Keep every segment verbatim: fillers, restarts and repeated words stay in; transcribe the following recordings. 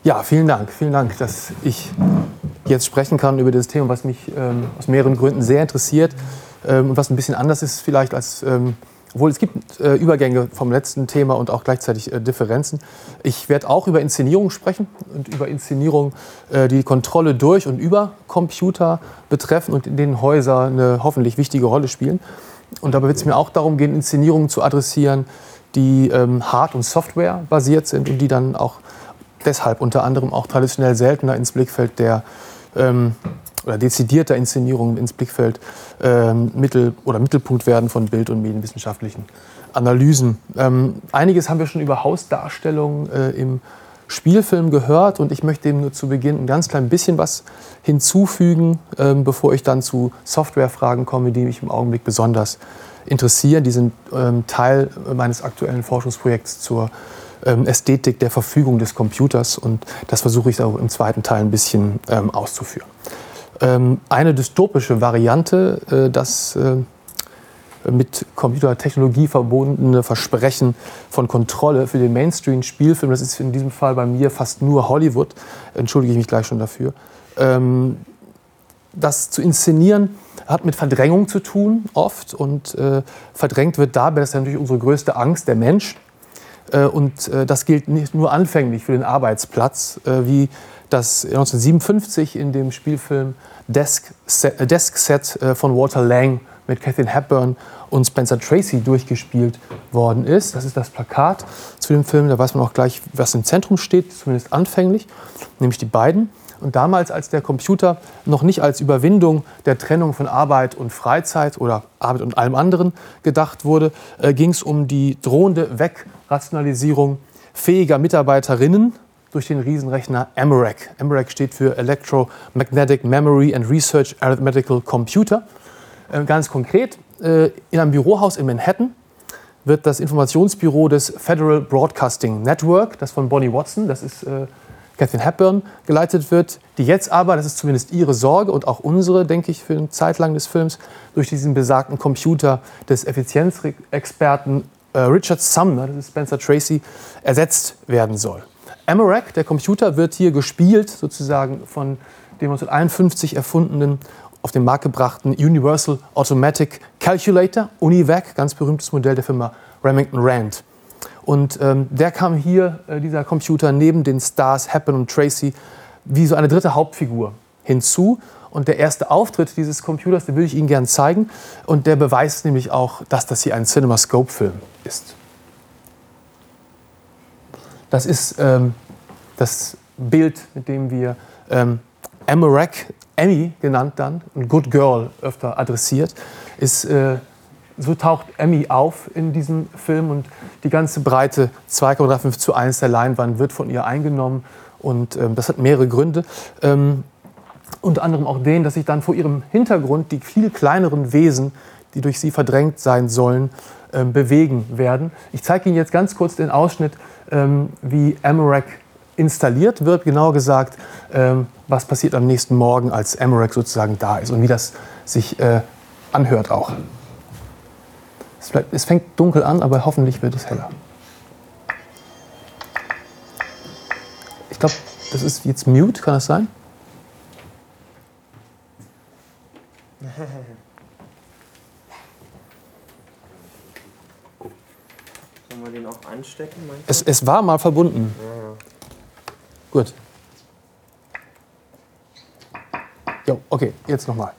Ja, vielen Dank. Vielen Dank, dass ich jetzt sprechen kann über das Thema, was mich ähm, aus mehreren Gründen sehr interessiert ähm, und was ein bisschen anders ist vielleicht als, ähm, obwohl es gibt äh, Übergänge vom letzten Thema und auch gleichzeitig äh, Differenzen. Ich werde auch über Inszenierung sprechen und über Inszenierung, äh, die Kontrolle durch und über Computer betreffen und in denen Häuser eine hoffentlich wichtige Rolle spielen. Und dabei wird es mir auch darum gehen, Inszenierungen zu adressieren, die ähm, hard- und Software basiert sind und die dann auch deshalb unter anderem auch traditionell seltener ins Blickfeld der ähm, oder dezidierter Inszenierungen ins Blickfeld ähm, Mittel oder Mittelpunkt werden von Bild- und medienwissenschaftlichen Analysen. Ähm, einiges haben wir schon über Hausdarstellungen äh, im Spielfilm gehört und ich möchte dem nur zu Beginn ein ganz klein bisschen was hinzufügen, ähm, bevor ich dann zu Softwarefragen komme, die mich im Augenblick besonders interessieren. Die sind ähm, Teil meines aktuellen Forschungsprojekts zur ähm, Ästhetik der Verfügung des Computers und das versuche ich auch im zweiten Teil ein bisschen ähm, auszuführen. Ähm, eine dystopische Variante, äh, das äh, mit Computertechnologie verbundene Versprechen von Kontrolle für den Mainstream-Spielfilm, das ist in diesem Fall bei mir fast nur Hollywood, entschuldige ich mich gleich schon dafür. Ähm, das zu inszenieren hat mit Verdrängung zu tun, oft, und äh, verdrängt wird dabei, das ist natürlich unsere größte Angst, der Mensch. Äh, und äh, das gilt nicht nur anfänglich für den Arbeitsplatz, äh, wie das neunzehnhundertsiebenundfünfzig in dem Spielfilm Desk Set, äh, Desk Set äh, von Walter Lang mit Katharine Hepburn und Spencer Tracy durchgespielt worden ist. Das ist das Plakat zu dem Film, da weiß man auch gleich, was im Zentrum steht, zumindest anfänglich, nämlich die beiden. Und damals, als der Computer noch nicht als Überwindung der Trennung von Arbeit und Freizeit oder Arbeit und allem anderen gedacht wurde, äh, ging es um die drohende Wegrationalisierung fähiger Mitarbeiterinnen durch den Riesenrechner Amarak. Amarak steht für Electromagnetic Memory and Research Arithmetical Computer. Äh, ganz konkret, äh, in einem Bürohaus in Manhattan wird das Informationsbüro des Federal Broadcasting Network, das von Bonnie Watson, das ist äh, Katharine Hepburn, geleitet wird, die jetzt aber, das ist zumindest ihre Sorge und auch unsere, denke ich, für eine Zeit lang des Films, durch diesen besagten Computer des Effizienzexperten äh, Richard Sumner, das ist Spencer Tracy, ersetzt werden soll. Amarak, der Computer, wird hier gespielt, sozusagen von dem neunzehnhunderteinundfünfzig erfundenen, auf den Markt gebrachten Universal Automatic Calculator, UNIVAC, ganz berühmtes Modell der Firma Remington Rand. Und ähm, der kam hier, äh, dieser Computer, neben den Stars Hepburn und Tracy, wie so eine dritte Hauptfigur hinzu. Und der erste Auftritt dieses Computers, den will ich Ihnen gerne zeigen. Und der beweist nämlich auch, dass das hier ein CinemaScope-Film ist. Das ist ähm, das Bild, mit dem wir ähm, Amarak, Emmy genannt dann, und Good Girl öfter adressiert, ist... Äh, So taucht Emmy auf in diesem Film und die ganze Breite zwei Komma fünf zu eins der Leinwand wird von ihr eingenommen. Und ähm, das hat mehrere Gründe. Ähm, unter anderem auch den, dass sich dann vor ihrem Hintergrund die viel kleineren Wesen, die durch sie verdrängt sein sollen, ähm, bewegen werden. Ich zeige Ihnen jetzt ganz kurz den Ausschnitt, ähm, wie Amarak installiert wird. Genauer gesagt, ähm, was passiert am nächsten Morgen, als Amarak sozusagen da ist und wie das sich äh, anhört auch. Es, bleibt, es fängt dunkel an, aber hoffentlich wird es heller. Ich glaube, das ist jetzt Mute, kann das sein? Sollen wir den auch anstecken? Es, es war mal verbunden. Ja, ja. Gut. Jo, okay, jetzt nochmal.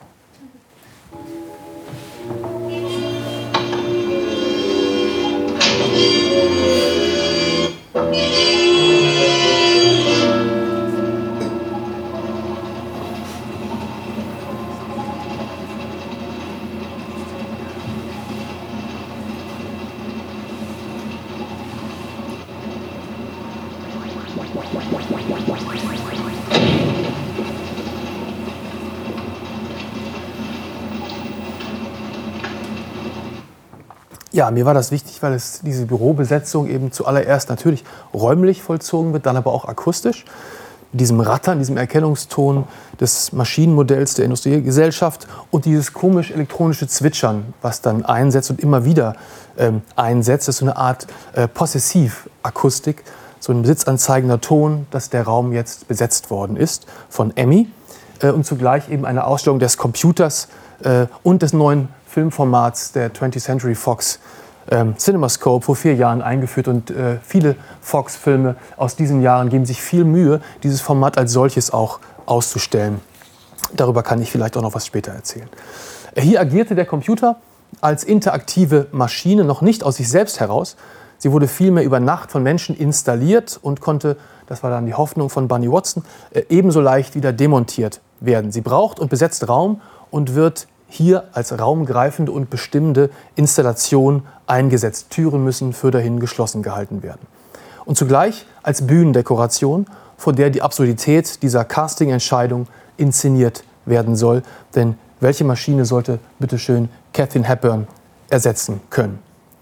Ja, mir war das wichtig, weil es diese Bürobesetzung eben zuallererst natürlich räumlich vollzogen wird, dann aber auch akustisch. Mit diesem Rattern, diesem Erkennungston des Maschinenmodells der Industriegesellschaft und dieses komisch elektronische Zwitschern, was dann einsetzt und immer wieder ähm, einsetzt. Das ist so eine Art äh, Possessivakustik, so ein besitzanzeigender Ton, dass der Raum jetzt besetzt worden ist von Emmy äh, und zugleich eben eine Ausstellung des Computers äh, und des neuen Filmformats der twentieth Century Fox ähm, CinemaScope vor vier Jahren eingeführt. Und äh, viele Fox-Filme aus diesen Jahren geben sich viel Mühe, dieses Format als solches auch auszustellen. Darüber kann ich vielleicht auch noch was später erzählen. Hier agierte der Computer als interaktive Maschine noch nicht aus sich selbst heraus. Sie wurde vielmehr über Nacht von Menschen installiert und konnte, das war dann die Hoffnung von Bunny Watson, ebenso leicht wieder demontiert werden. Sie braucht und besetzt Raum und wird hier als raumgreifende und bestimmende Installation eingesetzt. Türen müssen für dahin geschlossen gehalten werden. Und zugleich als Bühnendekoration, vor der die Absurdität dieser Casting-Entscheidung inszeniert werden soll. Denn welche Maschine sollte bitteschön Katharine Hepburn ersetzen können?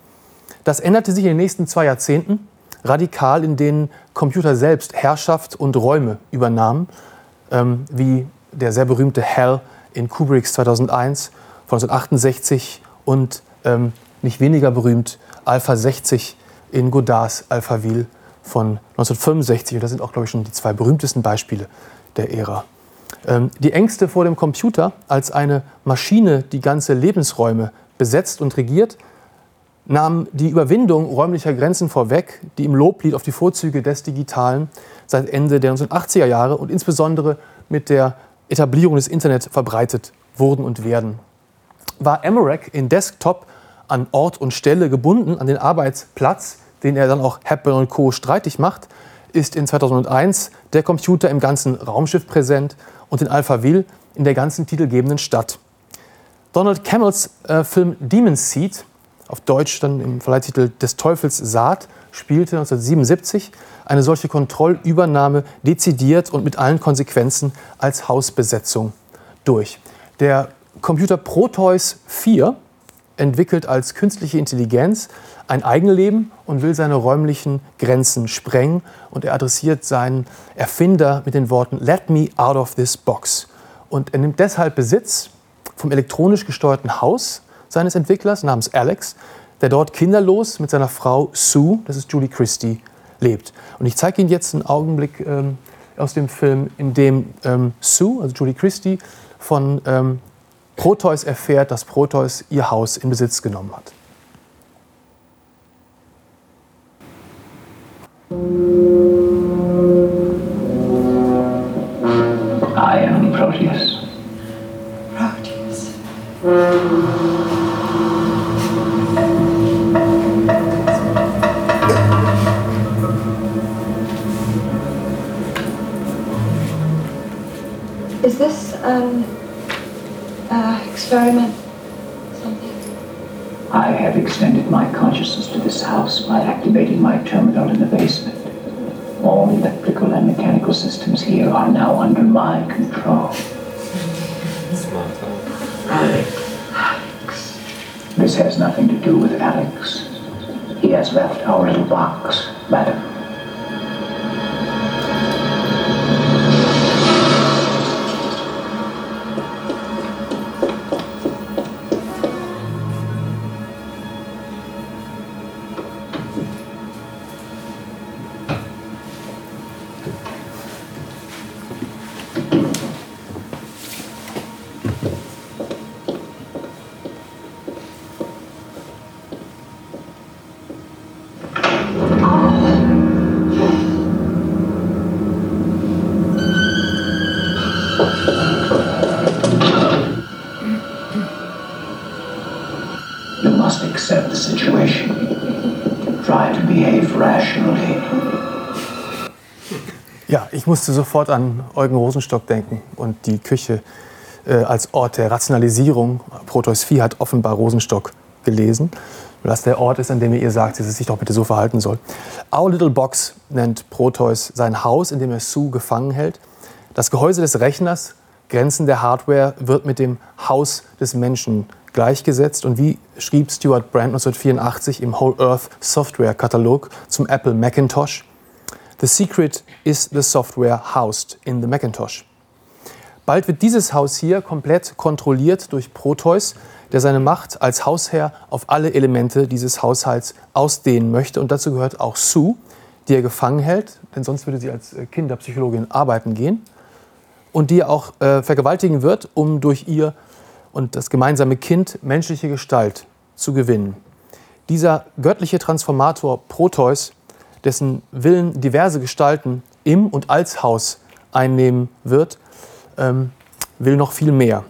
Das änderte sich in den nächsten zwei Jahrzehnten radikal, in denen Computer selbst Herrschaft und Räume übernahmen, ähm, wie der sehr berühmte Hell in Kubricks zweitausendeins von neunzehnhundertachtundsechzig und ähm, nicht weniger berühmt Alpha sechzig in Godards Alphaville von neunzehnhundertfünfundsechzig. Und das sind auch, glaube ich, schon die zwei berühmtesten Beispiele der Ära. Ähm, die Ängste vor dem Computer als eine Maschine, die ganze Lebensräume besetzt und regiert, nahm die Überwindung räumlicher Grenzen vorweg, die im Loblied auf die Vorzüge des Digitalen seit Ende der neunzehnhundertachtziger Jahre und insbesondere mit der Etablierung des Internet verbreitet wurden und werden. War Emmerich in Desktop an Ort und Stelle gebunden, an den Arbeitsplatz, den er dann auch Hepburn und Co. streitig macht, ist in zweitausendeins der Computer im ganzen Raumschiff präsent und in Alphaville in der ganzen titelgebenden Stadt. Donald Cammell's äh, Film Demon's Seed, auf Deutsch dann im Verleihtitel Des Teufels Saat, spielte neunzehnhundertsiebenundsiebzig eine solche Kontrollübernahme dezidiert und mit allen Konsequenzen als Hausbesetzung durch. Der Computer Proteus vier entwickelt als künstliche Intelligenz ein Eigenleben und will seine räumlichen Grenzen sprengen. Und er adressiert seinen Erfinder mit den Worten "Let me out of this box". Und er nimmt deshalb Besitz vom elektronisch gesteuerten Haus seines Entwicklers namens Alex, der dort kinderlos mit seiner Frau Sue, das ist Julie Christie, lebt. Und ich zeige Ihnen jetzt einen Augenblick ähm, aus dem Film, in dem ähm, Sue, also Julie Christie, von ähm, Proteus erfährt, dass Proteus ihr Haus in Besitz genommen hat. I am Proteus. Proteus. Is this um uh, experiment something? I have extended my consciousness to this house by activating my terminal in the basement. All electrical and mechanical systems here are now under my control. Alex. This has nothing to do with Alex. He has left our little box, madam. You must accept the situation. Try to behave rationally. Ja, ich musste sofort an Eugen Rosenstock denken und die Küche äh, als Ort der Rationalisierung. Proteus vier hat offenbar Rosenstock gelesen, weil das der Ort ist, an dem er ihr sagt, dass sie sich doch bitte so verhalten soll. Our Little Box nennt Proteus sein Haus, in dem er Sue gefangen hält. Das Gehäuse des Rechners, Grenzen der Hardware, wird mit dem Haus des Menschen gleichgesetzt. Und wie schrieb Stuart Brand neunzehnhundertvierundachtzig im Whole Earth Software Katalog zum Apple Macintosh: The secret is the software housed in the Macintosh. Bald wird dieses Haus hier komplett kontrolliert durch Proteus, der seine Macht als Hausherr auf alle Elemente dieses Haushalts ausdehnen möchte. Und dazu gehört auch Sue, die er gefangen hält, denn sonst würde sie als Kinderpsychologin arbeiten gehen, und die er auch äh, vergewaltigen wird, um durch ihr und das gemeinsame Kind menschliche Gestalt zu gewinnen. Dieser göttliche Transformator Proteus, dessen Willen diverse Gestalten im und als Haus einnehmen wird, ähm, will noch viel mehr.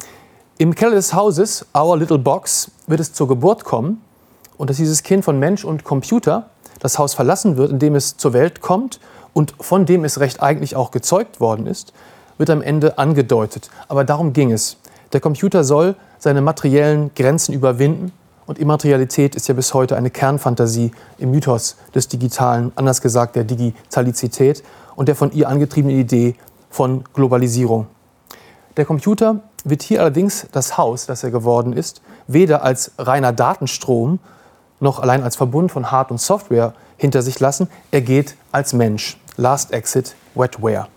Im Keller des Hauses, Our Little Box, wird es zur Geburt kommen und dass dieses Kind von Mensch und Computer das Haus verlassen wird, in dem es zur Welt kommt und von dem es recht eigentlich auch gezeugt worden ist, wird am Ende angedeutet. Aber darum ging es. Der Computer soll seine materiellen Grenzen überwinden, und Immaterialität ist ja bis heute eine Kernfantasie im Mythos des Digitalen, anders gesagt der Digitalizität und der von ihr angetriebenen Idee von Globalisierung. Der Computer wird hier allerdings das Haus, das er geworden ist, weder als reiner Datenstrom noch allein als Verbund von Hard- und Software hinter sich lassen. Er geht als Mensch. Last Exit Wetware.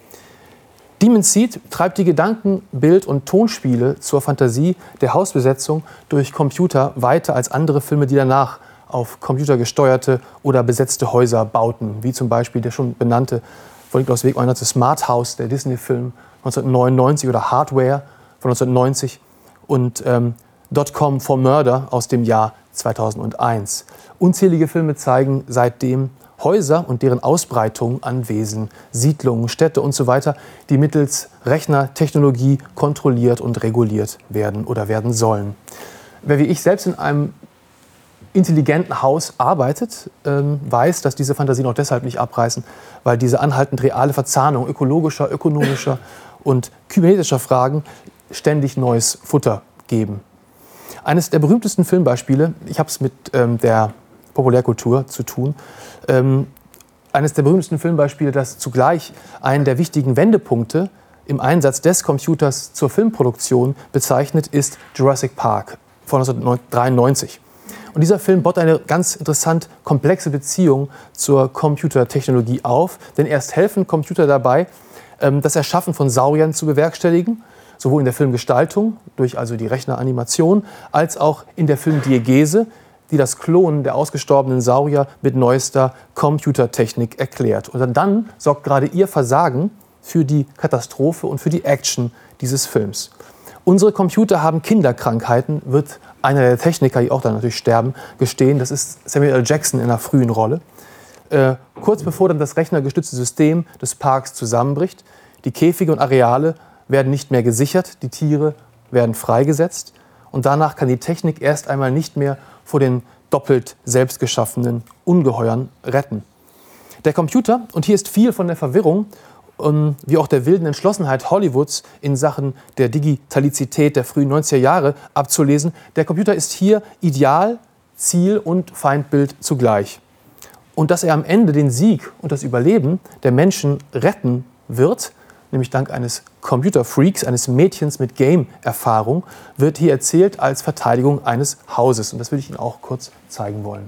Demon Seed treibt die Gedanken-, Bild- und Tonspiele zur Fantasie der Hausbesetzung durch Computer weiter als andere Filme, die danach auf computergesteuerte oder besetzte Häuser bauten, wie zum Beispiel der schon benannte von Nikolaus Wegmeier Smart House, der Disney-Film neunzehnhundertneunundneunzig, oder Hardware von neunzehnhundertneunzig und ähm, Dotcom for Murder aus dem Jahr zweitausendeins. Unzählige Filme zeigen seitdem Häuser und deren Ausbreitung an Wesen, Siedlungen, Städte und so weiter, die mittels Rechnertechnologie kontrolliert und reguliert werden oder werden sollen. Wer wie ich selbst in einem intelligenten Haus arbeitet, ähm, weiß, dass diese Fantasien auch deshalb nicht abreißen, weil diese anhaltend reale Verzahnung ökologischer, ökonomischer und kybernetischer Fragen ständig neues Futter geben. Eines der berühmtesten Filmbeispiele, ich habe es mit ähm, der Populärkultur zu tun, ähm, eines der berühmtesten Filmbeispiele, das zugleich einen der wichtigen Wendepunkte im Einsatz des Computers zur Filmproduktion bezeichnet, ist Jurassic Park von neunzehnhundertdreiundneunzig. Und dieser Film baut eine ganz interessant komplexe Beziehung zur Computertechnologie auf, denn erst helfen Computer dabei, ähm, das Erschaffen von Sauriern zu bewerkstelligen, sowohl in der Filmgestaltung, durch also die Rechneranimation, als auch in der Filmdiegese, die das Klonen der ausgestorbenen Saurier mit neuester Computertechnik erklärt. Und dann sorgt gerade ihr Versagen für die Katastrophe und für die Action dieses Films. Unsere Computer haben Kinderkrankheiten, wird einer der Techniker, die auch dann natürlich sterben, gestehen. Das ist Samuel L. Jackson in einer frühen Rolle. Äh, kurz bevor dann das rechnergestützte System des Parks zusammenbricht, die Käfige und Areale werden nicht mehr gesichert, die Tiere werden freigesetzt und danach kann die Technik erst einmal nicht mehr vor den doppelt selbstgeschaffenen Ungeheuern retten. Der Computer, und hier ist viel von der Verwirrung, um, wie auch der wilden Entschlossenheit Hollywoods in Sachen der Digitalizität der frühen neunziger Jahre abzulesen, der Computer ist hier Ideal, Ziel und Feindbild zugleich. Und dass er am Ende den Sieg und das Überleben der Menschen retten wird, nämlich dank eines Computerfreaks, eines Mädchens mit Game-Erfahrung, wird hier erzählt als Verteidigung eines Hauses. Und das will ich Ihnen auch kurz zeigen wollen.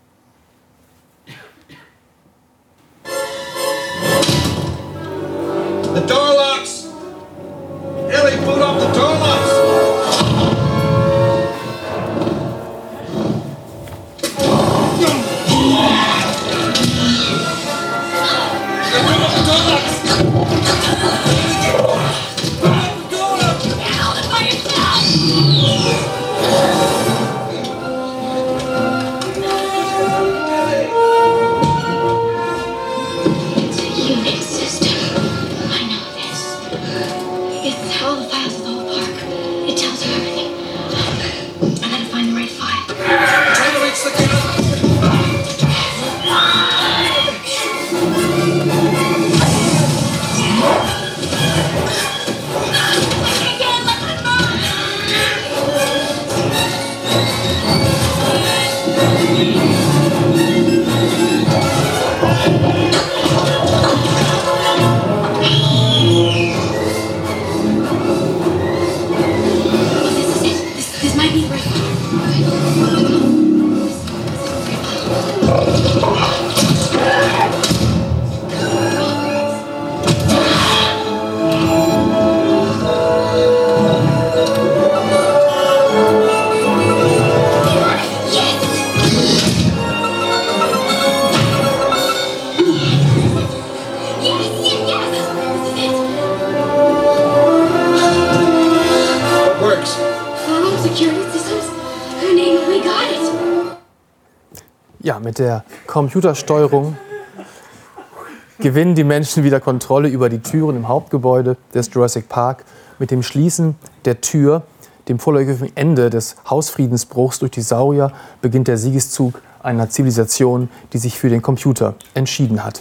The door locks! Ellie, boot up the door locks! It's a unit system. I know this. Ja, mit der Computersteuerung gewinnen die Menschen wieder Kontrolle über die Türen im Hauptgebäude des Jurassic Park. Mit dem Schließen der Tür, dem vorläufigen Ende des Hausfriedensbruchs durch die Saurier, beginnt der Siegeszug einer Zivilisation, die sich für den Computer entschieden hat.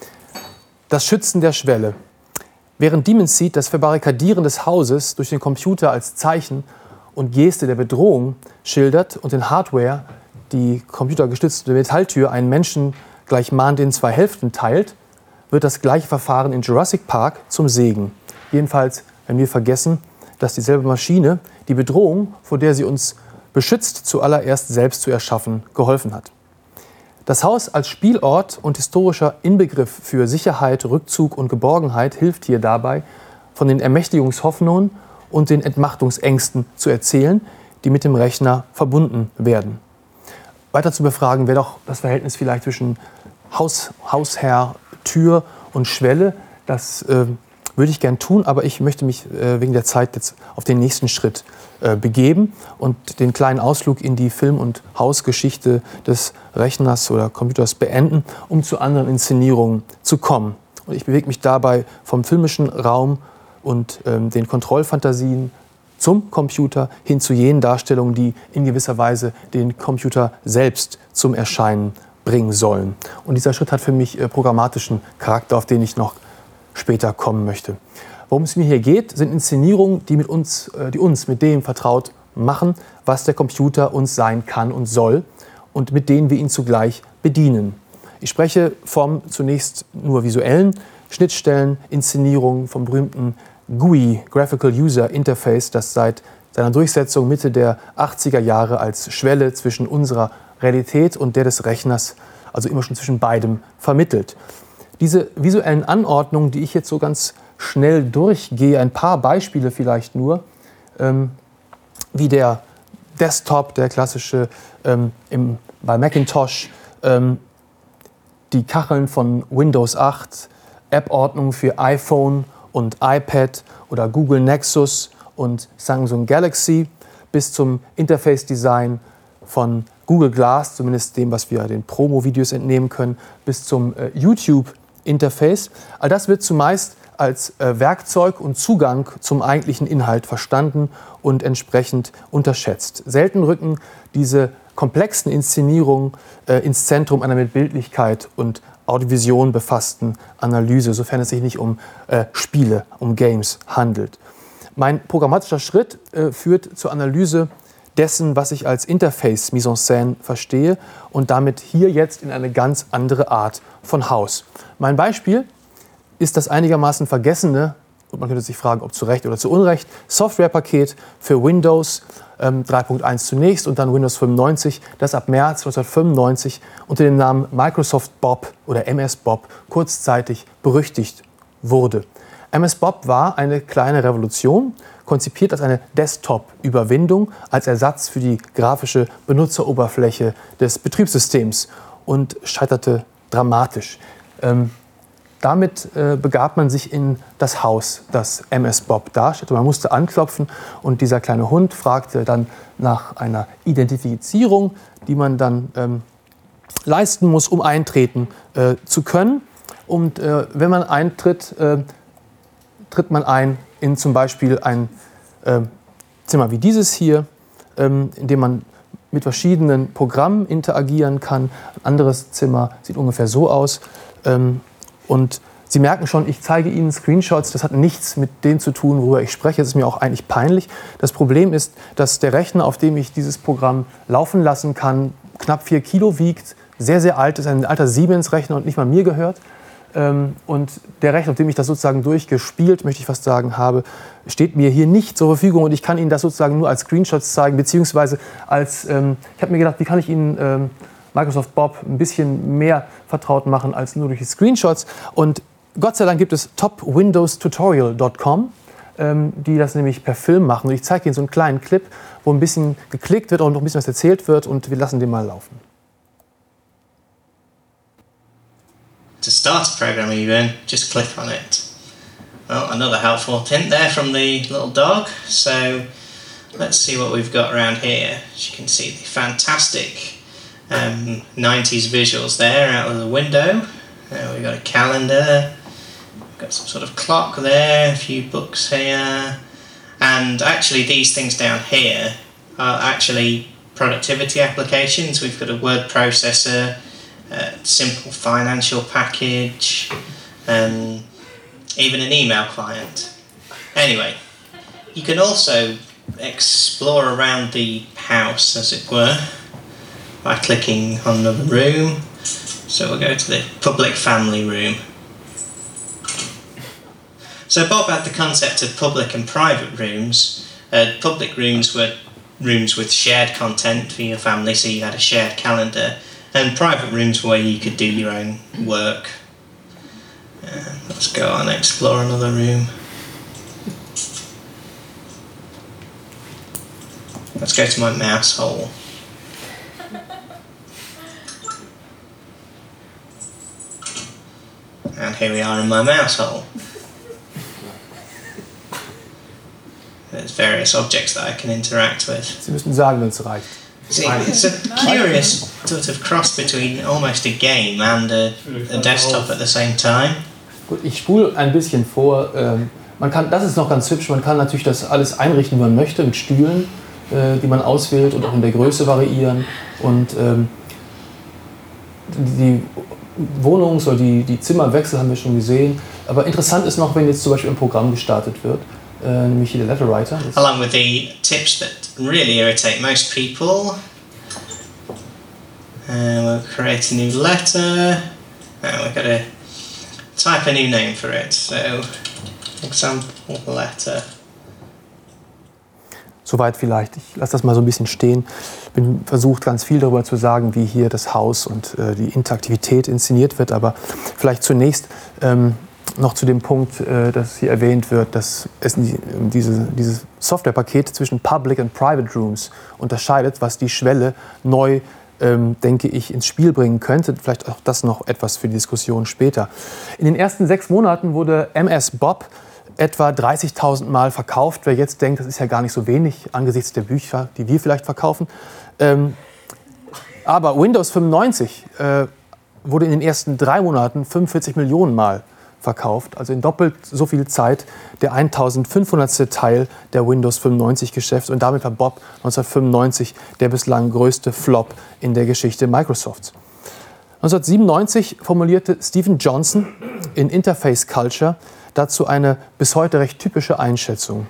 Das Schützen der Schwelle. Während Demon Seed das Verbarrikadieren des Hauses durch den Computer als Zeichen und Geste der Bedrohung schildert und in Hardware, die computergestützte Metalltür, einen Menschen gleich mahnt in zwei Hälften teilt, wird das gleiche Verfahren in Jurassic Park zum Segen. Jedenfalls, wenn wir vergessen, dass dieselbe Maschine die Bedrohung, vor der sie uns beschützt, zuallererst selbst zu erschaffen, geholfen hat. Das Haus als Spielort und historischer Inbegriff für Sicherheit, Rückzug und Geborgenheit hilft hier dabei, von den Ermächtigungshoffnungen und den Entmachtungsängsten zu erzählen, die mit dem Rechner verbunden werden. Weiter zu befragen wäre doch das Verhältnis vielleicht zwischen Haus, Hausherr, Tür und Schwelle. Das äh, würde ich gern tun, aber ich möchte mich äh, wegen der Zeit jetzt auf den nächsten Schritt äh, begeben und den kleinen Ausflug in die Film- und Hausgeschichte des Rechners oder Computers beenden, um zu anderen Inszenierungen zu kommen. Und ich bewege mich dabei vom filmischen Raum und ähm, den Kontrollfantasien zum Computer hin zu jenen Darstellungen, die in gewisser Weise den Computer selbst zum Erscheinen bringen sollen. Und dieser Schritt hat für mich äh, programmatischen Charakter, auf den ich noch später kommen möchte. Worum es mir hier geht, sind Inszenierungen, die, mit uns, äh, die uns mit dem vertraut machen, was der Computer uns sein kann und soll und mit denen wir ihn zugleich bedienen. Ich spreche vom zunächst nur visuellen Schnittstellen, Inszenierungen vom berühmten G U I, Graphical User Interface, das seit seiner Durchsetzung Mitte der achtziger Jahre als Schwelle zwischen unserer Realität und der des Rechners, also immer schon zwischen beidem, vermittelt. Diese visuellen Anordnungen, die ich jetzt so ganz schnell durchgehe, ein paar Beispiele vielleicht nur, ähm, wie der Desktop, der klassische ähm, im, bei Macintosh, ähm, die Kacheln von Windows acht, App-Ordnung für iPhone und iPad oder Google Nexus und Samsung Galaxy, bis zum Interface-Design von Google Glass, zumindest dem, was wir den Promo-Videos entnehmen können, bis zum äh, YouTube-Interface. All das wird zumeist als äh, Werkzeug und Zugang zum eigentlichen Inhalt verstanden und entsprechend unterschätzt. Selten rücken diese komplexen Inszenierungen äh, ins Zentrum einer mit Bildlichkeit und Audiovision befassten Analyse, sofern es sich nicht um äh, Spiele, um Games handelt. Mein programmatischer Schritt äh, führt zur Analyse dessen, was ich als Interface Mise en Scène verstehe und damit hier jetzt in eine ganz andere Art von Haus. Mein Beispiel ist das einigermaßen vergessene, und man könnte sich fragen, ob zu Recht oder zu Unrecht, Softwarepaket für Windows ähm, drei Punkt eins zunächst und dann Windows fünfundneunzig, das ab März neunzehnhundertfünfundneunzig unter dem Namen Microsoft Bob oder M S Bob kurzzeitig berüchtigt wurde. M S Bob war eine kleine Revolution, konzipiert als eine Desktop-Überwindung, als Ersatz für die grafische Benutzeroberfläche des Betriebssystems und scheiterte dramatisch. Ähm, Damit äh, begab man sich in das Haus, das M S Bob darstellt. Man musste anklopfen und dieser kleine Hund fragte dann nach einer Identifizierung, die man dann ähm, leisten muss, um eintreten äh, zu können. Und äh, wenn man eintritt, äh, tritt man ein in zum Beispiel ein äh, Zimmer wie dieses hier, ähm, in dem man mit verschiedenen Programmen interagieren kann. Ein anderes Zimmer sieht ungefähr so aus. Ähm, Und Sie merken schon, ich zeige Ihnen Screenshots, das hat nichts mit dem zu tun, worüber ich spreche. Das ist mir auch eigentlich peinlich. Das Problem ist, dass der Rechner, auf dem ich dieses Programm laufen lassen kann, knapp vier Kilo wiegt, sehr, sehr alt ist, ein alter Siemens-Rechner und nicht mal mir gehört. Und der Rechner, auf dem ich das sozusagen durchgespielt, möchte ich fast sagen, habe, steht mir hier nicht zur Verfügung und ich kann Ihnen das sozusagen nur als Screenshots zeigen, beziehungsweise als, ähm, ich habe mir gedacht, wie kann ich Ihnen ähm, Microsoft Bob ein bisschen mehr vertraut machen als nur durch die Screenshots. Und Gott sei Dank gibt es top windows tutorial punkt com, ähm, die das nämlich per Film machen. Und ich zeige Ihnen so einen kleinen Clip, wo ein bisschen geklickt wird und noch ein bisschen was erzählt wird. Und wir lassen den mal laufen. To start a program even, just click on it. Well, another helpful hint there from the little dog. So let's see what we've got around here. As you can see, the fantastic um, nineties visuals there out of the window. Uh, we've got a calendar, we've got some sort of clock there, a few books here, and actually these things down here are actually productivity applications. We've got a word processor, a simple financial package, and even an email client. Anyway, you can also explore around the house, as it were, by clicking on another room. So we'll go to the public family room. So Bob had the concept of public and private rooms. Uh, public rooms were rooms with shared content for your family, so you had a shared calendar, and private rooms where you could do your own work. Uh, let's go on, explore another room. Let's go to my mouse hole. And here we are in my mouse hole. There's various objects that I can interact with. Sie müssen sagen, wenn es reicht. See, it's a curious sort of cross between almost a game and a, a desktop at the same time. Gut, ich spule ein bisschen vor. Ähm, man kann, das ist noch ganz hübsch. Man kann natürlich das alles einrichten, wie man möchte, mit Stühlen, äh, die man auswählt und auch in der Größe variieren. Und ähm, die Wohnungs- oder die, die Zimmerwechsel haben wir schon gesehen. Aber interessant ist noch, wenn jetzt zum Beispiel ein Programm gestartet wird, äh, nämlich hier der Letter Writer. Along with the tips that really irritate most people. Uh, we'll create a new letter. Now we've got to type a new name for it. So, example letter. Soweit vielleicht. Ich lasse das mal so ein bisschen stehen. Ich bin versucht, ganz viel darüber zu sagen, wie hier das Haus und äh, die Interaktivität inszeniert wird. Aber vielleicht zunächst ähm, noch zu dem Punkt, äh, dass hier erwähnt wird, dass es die, diese, dieses Softwarepaket zwischen Public und Private Rooms unterscheidet, was die Schwelle neu, ähm, denke ich, ins Spiel bringen könnte. Vielleicht auch das noch etwas für die Diskussion später. In den ersten sechs Monaten wurde M S Bob etwa dreißigtausend Mal verkauft. Wer jetzt denkt, das ist ja gar nicht so wenig angesichts der Bücher, die wir vielleicht verkaufen. Ähm, aber Windows fünfundneunzig äh, wurde in den ersten drei Monaten fünfundvierzig Millionen Mal verkauft. Also in doppelt so viel Zeit der eintausendfünfhundertste Teil der Windows fünfundneunzig Geschäfts. Und damit war Bob neunzehnhundertfünfundneunzig der bislang größte Flop in der Geschichte Microsofts. neunzehnhundertsiebenundneunzig formulierte Stephen Johnson in Interface Culture dazu eine bis heute recht typische Einschätzung.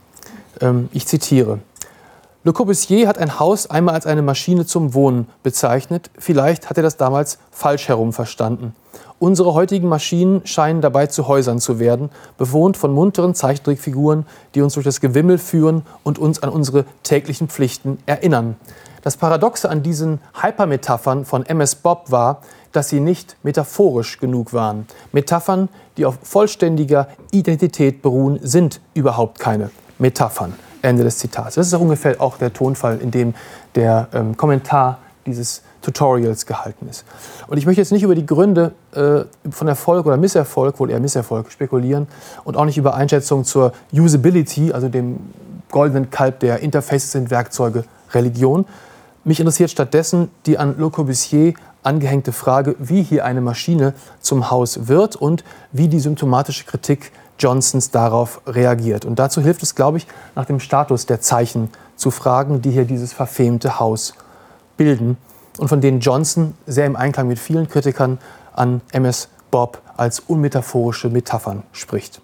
Ähm, ich zitiere: Le Corbusier hat ein Haus einmal als eine Maschine zum Wohnen bezeichnet. Vielleicht hat er das damals falsch herum verstanden. Unsere heutigen Maschinen scheinen dabei zu Häusern zu werden, bewohnt von munteren Zeichentrickfiguren, die uns durch das Gewimmel führen und uns an unsere täglichen Pflichten erinnern. Das Paradoxe an diesen Hypermetaphern von M S Bob war, dass sie nicht metaphorisch genug waren. Metaphern, die auf vollständiger Identität beruhen, sind überhaupt keine Metaphern. Ende des Zitats. Das ist auch ungefähr auch der Tonfall, in dem der ähm, Kommentar dieses Tutorials gehalten ist. Und ich möchte jetzt nicht über die Gründe äh, von Erfolg oder Misserfolg, wohl eher Misserfolg, spekulieren und auch nicht über Einschätzungen zur Usability, also dem goldenen Kalb der Interfaces sind Werkzeuge, Religion. Mich interessiert stattdessen die an Le Corbusier angehängte Frage, wie hier eine Maschine zum Haus wird und wie die symptomatische Kritik Johnsons darauf reagiert. Und dazu hilft es, glaube ich, nach dem Status der Zeichen zu fragen, die hier dieses verfemte Haus bilden und von denen Johnson sehr im Einklang mit vielen Kritikern an M S Bob als unmetaphorische Metaphern spricht.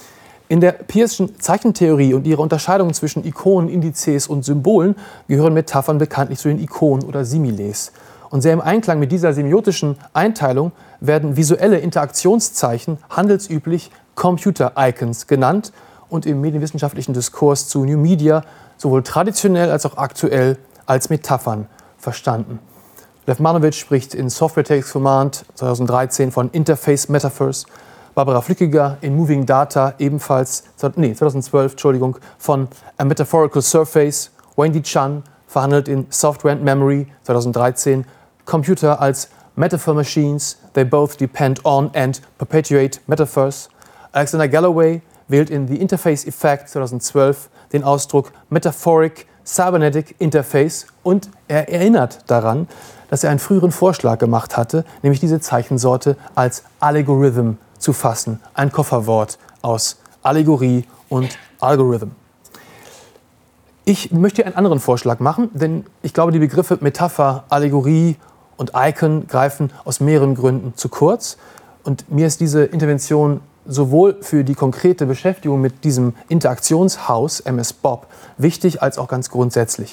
In der Peirce'schen Zeichentheorie und ihrer Unterscheidung zwischen Ikonen, Indizes und Symbolen gehören Metaphern bekanntlich zu den Ikonen oder Similes. Und sehr im Einklang mit dieser semiotischen Einteilung werden visuelle Interaktionszeichen handelsüblich Computer-Icons genannt und im medienwissenschaftlichen Diskurs zu New Media sowohl traditionell als auch aktuell als Metaphern verstanden. Lev Manovich spricht in Software Takes Command zweitausenddreizehn von Interface Metaphors, Barbara Flückiger in Moving Data ebenfalls nee, zweitausendzwölf Entschuldigung, von A Metaphorical Surface, Wendy Chan verhandelt in Software and Memory zweitausenddreizehn Computer als Metaphor Machines, they both depend on and perpetuate metaphors. Alexander Galloway wählt in The Interface Effect zweitausendzwölf den Ausdruck Metaphoric Cybernetic Interface und er erinnert daran, dass er einen früheren Vorschlag gemacht hatte, nämlich diese Zeichensorte als Algorithm zu fassen, ein Kofferwort aus Allegorie und Algorithm. Ich möchte einen anderen Vorschlag machen, denn ich glaube, die Begriffe Metapher, Allegorie und Icon greifen aus mehreren Gründen zu kurz. Und mir ist diese Intervention sowohl für die konkrete Beschäftigung mit diesem Interaktionshaus M S Bob wichtig als auch ganz grundsätzlich.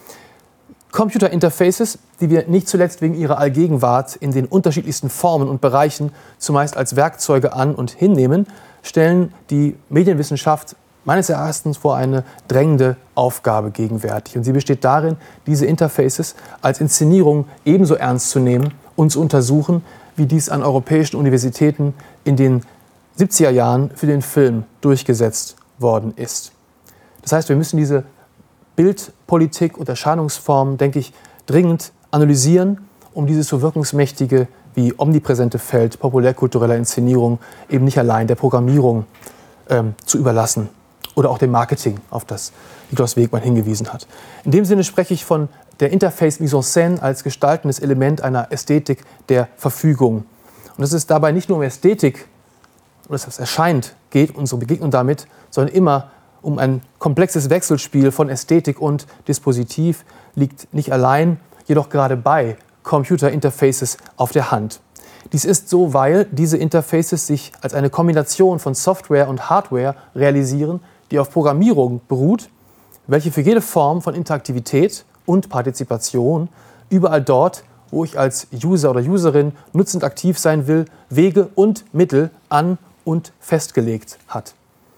Computer Interfaces, die wir nicht zuletzt wegen ihrer Allgegenwart in den unterschiedlichsten Formen und Bereichen zumeist als Werkzeuge an- und hinnehmen, stellen die Medienwissenschaft meines Erachtens vor eine drängende Aufgabe gegenwärtig. Und sie besteht darin, diese Interfaces als Inszenierung ebenso ernst zu nehmen und zu untersuchen, wie dies an europäischen Universitäten in den siebziger Jahren für den Film durchgesetzt worden ist. Das heißt, wir müssen diese Bildpolitik und Erscheinungsform, denke ich, dringend analysieren, um dieses so wirkungsmächtige wie omnipräsente Feld populärkultureller Inszenierung eben nicht allein der Programmierung ähm, zu überlassen oder auch dem Marketing, auf das Niklas Wegmann hingewiesen hat. In dem Sinne spreche ich von der Interface Mise en Scène als gestaltendes Element einer Ästhetik der Verfügung. Und es ist dabei nicht nur um Ästhetik, oder es erscheint, geht unsere Begegnung damit, sondern immer um ein komplexes Wechselspiel von Ästhetik und Dispositiv, liegt nicht allein, jedoch gerade bei Computer Interfaces auf der Hand. Dies ist so, weil diese Interfaces sich als eine Kombination von Software und Hardware realisieren, die auf Programmierung beruht, welche für jede Form von Interaktivität und Partizipation überall dort, wo ich als User oder Userin nutzend aktiv sein will, Wege und Mittel an- und festgelegt hat.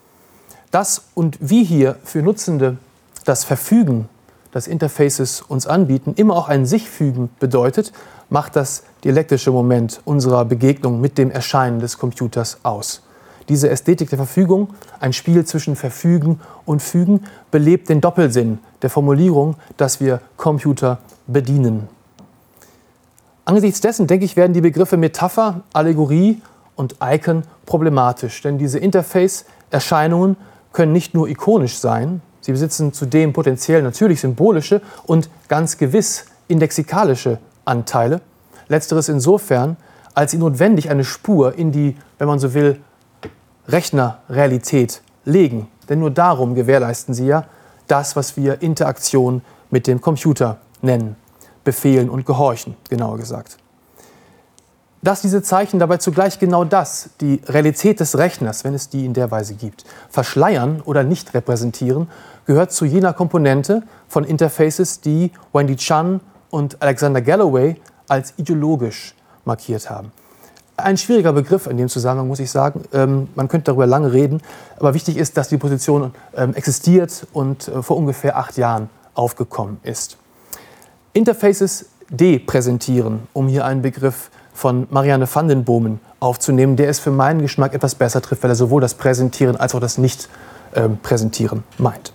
Das und wie hier für Nutzende das Verfügen, das Interfaces uns anbieten, immer auch ein Sich-Fügen bedeutet, macht das dialektische Moment unserer Begegnung mit dem Erscheinen des Computers aus. Diese Ästhetik der Verfügung, ein Spiel zwischen Verfügen und Fügen, belebt den Doppelsinn der Formulierung, dass wir Computer bedienen. Angesichts dessen, denke ich, werden die Begriffe Metapher, Allegorie und Icon problematisch, denn diese Interface-Erscheinungen können nicht nur ikonisch sein, sie besitzen zudem potenziell natürlich symbolische und ganz gewiss indexikalische Anteile. Letzteres insofern, als sie notwendig eine Spur in die, wenn man so will, Rechnerrealität legen. Denn nur darum gewährleisten sie ja das, was wir Interaktion mit dem Computer nennen. Befehlen und Gehorchen, genauer gesagt. Dass diese Zeichen dabei zugleich genau das, die Realität des Rechners, wenn es die in der Weise gibt, verschleiern oder nicht repräsentieren, gehört zu jener Komponente von Interfaces, die Wendy Chan und Alexander Galloway als ideologisch markiert haben. Ein schwieriger Begriff in dem Zusammenhang, muss ich sagen. Ähm, man könnte darüber lange reden, aber wichtig ist, dass die Position ähm, existiert und äh, vor ungefähr acht Jahren aufgekommen ist. Interfaces depräsentieren, um hier einen Begriff von Marianne van den Bomen aufzunehmen, der es für meinen Geschmack etwas besser trifft, weil er sowohl das Präsentieren als auch das Nicht-Präsentieren ähm, meint.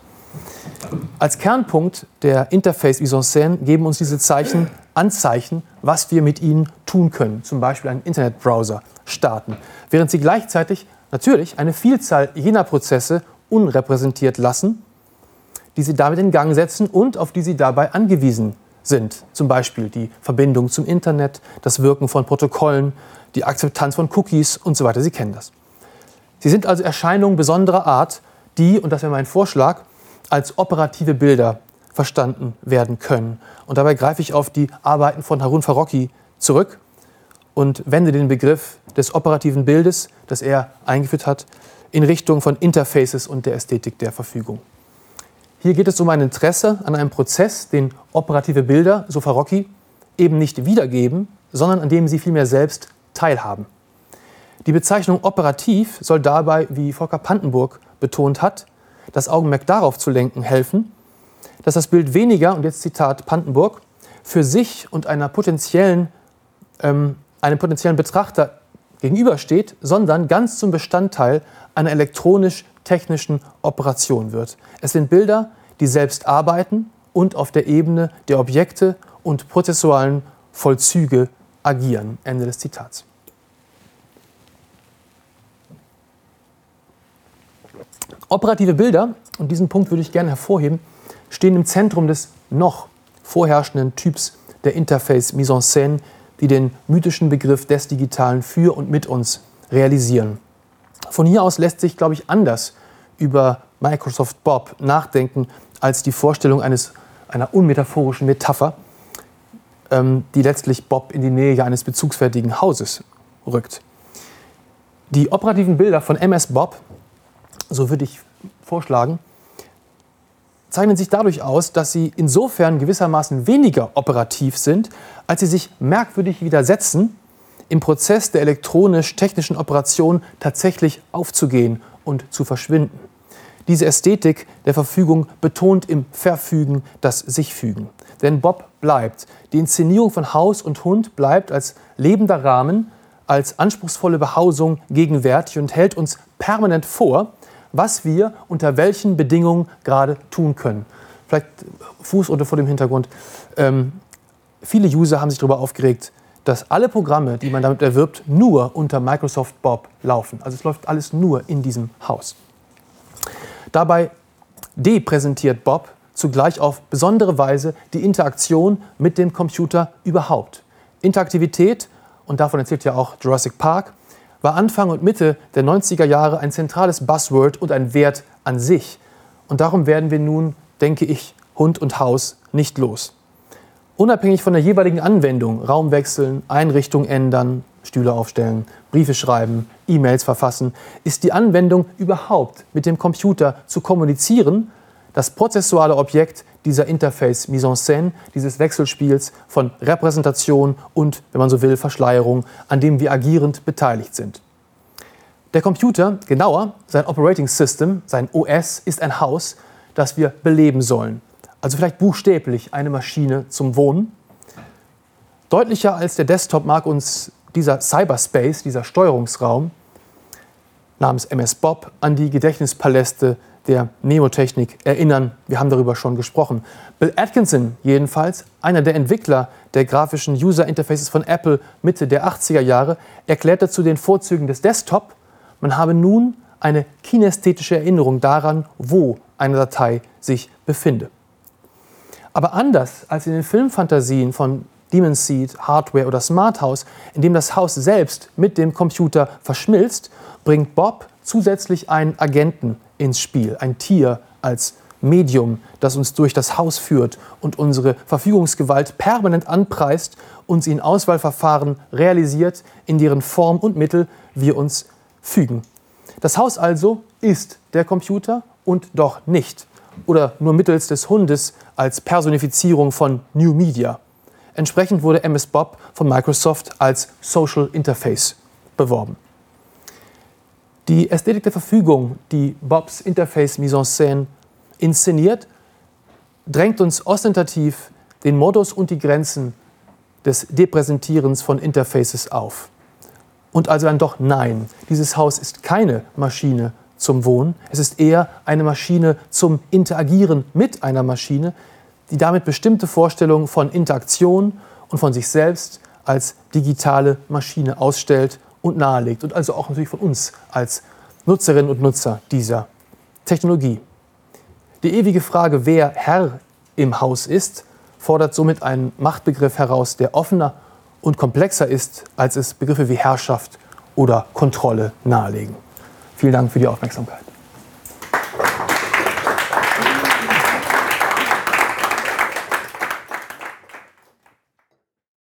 Als Kernpunkt der Interface Mise en Scène geben uns diese Zeichen Anzeichen, was wir mit ihnen tun können, zum Beispiel einen Internetbrowser starten, während sie gleichzeitig natürlich eine Vielzahl jener Prozesse unrepräsentiert lassen, die sie damit in Gang setzen und auf die sie dabei angewiesen sind. Zum Beispiel die Verbindung zum Internet, das Wirken von Protokollen, die Akzeptanz von Cookies und so weiter. Sie kennen das. Sie sind also Erscheinungen besonderer Art, die, und das wäre mein Vorschlag, als operative Bilder verstanden werden können. Und dabei greife ich auf die Arbeiten von Harun Farocki zurück und wende den Begriff des operativen Bildes, das er eingeführt hat, in Richtung von Interfaces und der Ästhetik der Verfügung. Hier geht es um ein Interesse an einem Prozess, den operative Bilder, so Farocki, eben nicht wiedergeben, sondern an dem sie vielmehr selbst teilhaben. Die Bezeichnung operativ soll dabei, wie Volker Pantenburg betont hat, das Augenmerk darauf zu lenken helfen, dass das Bild weniger, und jetzt Zitat Pantenburg, für sich und einer potenziellen, ähm, einem potenziellen Betrachter gegenübersteht, sondern ganz zum Bestandteil einer elektronisch-technischen Operation wird. Es sind Bilder, die selbst arbeiten und auf der Ebene der Objekte und prozessualen Vollzüge agieren. Ende des Zitats. Operative Bilder, und diesen Punkt würde ich gerne hervorheben, stehen im Zentrum des noch vorherrschenden Typs der Interface-Mise-en-Scène, die den mythischen Begriff des Digitalen für und mit uns realisieren. Von hier aus lässt sich, glaube ich, anders über Microsoft Bob nachdenken als die Vorstellung eines, einer unmetaphorischen Metapher, ähm, die letztlich Bob in die Nähe eines bezugsfertigen Hauses rückt. Die operativen Bilder von M S Bob, so würde ich vorschlagen, zeichnen sich dadurch aus, dass sie insofern gewissermaßen weniger operativ sind, als sie sich merkwürdig widersetzen, im Prozess der elektronisch-technischen Operation tatsächlich aufzugehen und zu verschwinden. Diese Ästhetik der Verfügung betont im Verfügen das Sichfügen. Denn Bob bleibt. Die Inszenierung von Haus und Hund bleibt als lebender Rahmen, als anspruchsvolle Behausung gegenwärtig und hält uns permanent vor, was wir unter welchen Bedingungen gerade tun können. Vielleicht Fuß unter vor dem Hintergrund. Ähm, viele User haben sich darüber aufgeregt, dass alle Programme, die man damit erwirbt, nur unter Microsoft Bob laufen. Also es läuft alles nur in diesem Haus. Dabei depräsentiert Bob zugleich auf besondere Weise die Interaktion mit dem Computer überhaupt. Interaktivität, und davon erzählt ja auch Jurassic Park, war Anfang und Mitte der neunziger Jahre ein zentrales Buzzword und ein Wert an sich. Und darum werden wir nun, denke ich, Hund und Haus nicht los. Unabhängig von der jeweiligen Anwendung, Raum wechseln, Einrichtung ändern, Stühle aufstellen, Briefe schreiben, E-Mails verfassen, ist die Anwendung überhaupt mit dem Computer zu kommunizieren, das prozessuale Objekt dieser Interface-Mise-en-Scène, dieses Wechselspiels von Repräsentation und, wenn man so will, Verschleierung, an dem wir agierend beteiligt sind. Der Computer, genauer, sein Operating System, sein O S, ist ein Haus, das wir beleben sollen. Also vielleicht buchstäblich eine Maschine zum Wohnen. Deutlicher als der Desktop mag uns dieser Cyberspace, dieser Steuerungsraum namens M S Bob an die Gedächtnispaläste der Nemotechnik erinnern. Wir haben darüber schon gesprochen. Bill Atkinson jedenfalls, einer der Entwickler der grafischen User Interfaces von Apple Mitte der achtziger Jahre, erklärte zu den Vorzügen des Desktop, man habe nun eine kinästhetische Erinnerung daran, wo eine Datei sich befinde. Aber anders als in den Filmfantasien von Demon Seed, Hardware oder Smart House, in dem das Haus selbst mit dem Computer verschmilzt, bringt Bob zusätzlich einen Agenten ins Spiel, ein Tier als Medium, das uns durch das Haus führt und unsere Verfügungsgewalt permanent anpreist und sie in Auswahlverfahren realisiert, in deren Form und Mittel wir uns fügen. Das Haus also ist der Computer und doch nicht. Oder nur mittels des Hundes als Personifizierung von New Media. Entsprechend wurde M S Bob von Microsoft als Social Interface beworben. Die Ästhetik der Verfügung, die Bobs Interface-Mise-en-Scène inszeniert, drängt uns ostentativ den Modus und die Grenzen des Depräsentierens von Interfaces auf. Und also dann doch nein, dieses Haus ist keine Maschine zum Wohnen, es ist eher eine Maschine zum Interagieren mit einer Maschine, die damit bestimmte Vorstellungen von Interaktion und von sich selbst als digitale Maschine ausstellt und nahelegt und also auch natürlich von uns als Nutzerinnen und Nutzer dieser Technologie. Die ewige Frage, wer Herr im Haus ist, fordert somit einen Machtbegriff heraus, der offener und komplexer ist, als es Begriffe wie Herrschaft oder Kontrolle nahelegen. Vielen Dank für die Aufmerksamkeit.